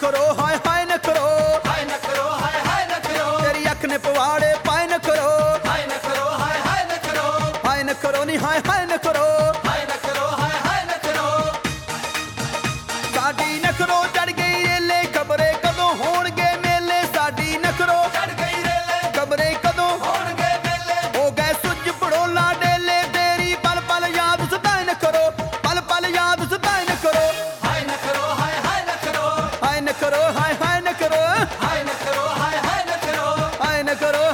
नखरो हाय हाय नखरो, हाय नखरो हाय हाय नखरो, तेरी अख ने पवाड़े पाए नखरो, हाय नखरो हाय हाय नखरो, हाय नखरो नी हाय हाय नखरो, हाय नखरो हाय हाय नखरो। साडी नखरो चढ़ गई रेले, खबरे कदों होणगे मेले, साडी नखरो चढ़ गई रेले, खबरे कदों होणगे मेले, हो गए सुज पड़ोला डेले, तेरी पल पल याद सताए नखरो, पल पल याद सताए नखरो, हाय नखरो हाय हाय नखरो, हाय नखरो हाय हाय नखरो, हाय नखरो हाय हाय नखरो, हाय नखरो